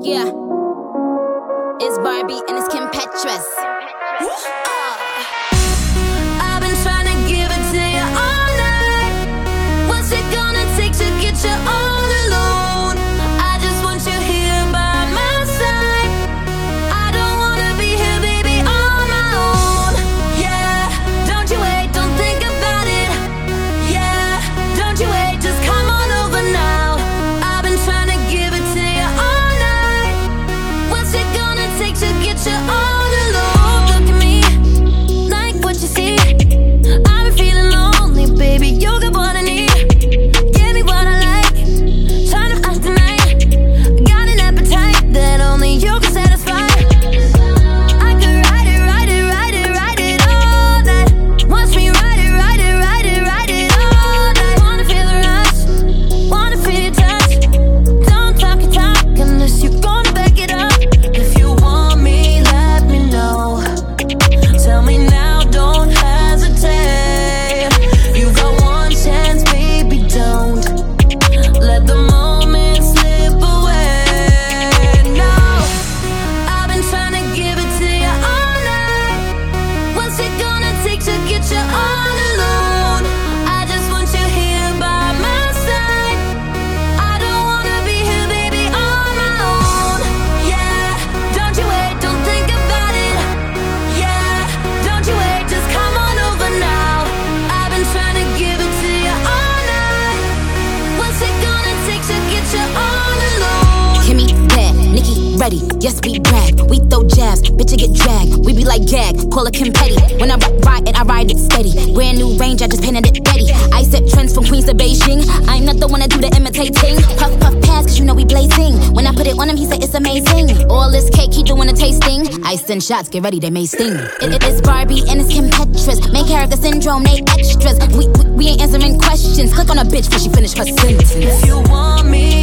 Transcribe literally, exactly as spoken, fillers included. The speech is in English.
Yeah, it's Barbie and it's Kim Petras. I've been trying to give it to you all night. What's it gonna take to get you all alone? I just want you here by my side. I don't wanna be here, baby, on my own. Yeah, don't you wait, don't think about it. Yeah, don't you wait, just come on over now. I've been trying to give it to you all night. What's it gonna take to get you all alone? Look at me, like what you see. I've been feeling lonely, baby, you got what I need. Give me what I like, turn up out tonight. Got an appetite that only you can satisfy. I could ride it, ride it, ride it, ride it all night. Watch me ride it, ride it, ride it, ride it all night. Wanna feel the rush, wanna feel your touch. Don't talk your talk unless you're gonna back it up. If you want me, let me know. Tell me now, don't hesitate. You got one chance, baby, don't let the moment slip away. No, I've been trying to give it to you all night. What's it gonna take to get you all alone? I just want you here by my side. I don't wanna be here, baby, on my own. Yeah, don't you wait, don't think about it. Yeah, don't you wait, just come on over now. I've been trying to give it to you all night. What's it gonna take to get you all alone? Kimmy bad, Nikki ready, yes we brag. We throw jabs, bitch I get dragged. We be like gag, call it Kim Petty. When I ride it, I ride it steady. Brand new range, I just painted it ready. I set trends from Queens to Beijing. I'm not the one to do the imitating. Puff puff pass, cause you know we blazing. When I put it on him, he said it's amazing. All this cake, he doing a tasting. I send shots, get ready, they may sting. It, it is Barbie and it's Kim Petras. Main character syndrome, they extras. We, we, we ain't answering questions. Click on a bitch before she finish her sentence. If you want me,